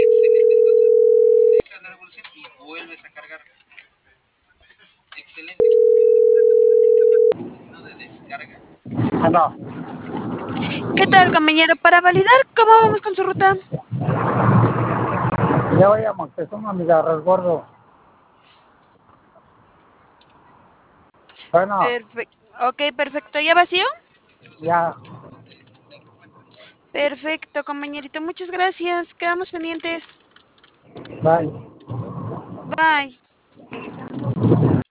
Excelente, entonces dejas la revolución y vuelves a cargar. Excelente. Signo de descarga. No, ¿Qué tal, compañero? Para validar, ¿cómo vamos con su ruta? ya voy a Moctezuma, mi resguardo. Bueno, Perfecto. Ok, perfecto. ¿Ya vacío? ya, Perfecto, compañerito. Muchas gracias. Quedamos pendientes. bye. Bye.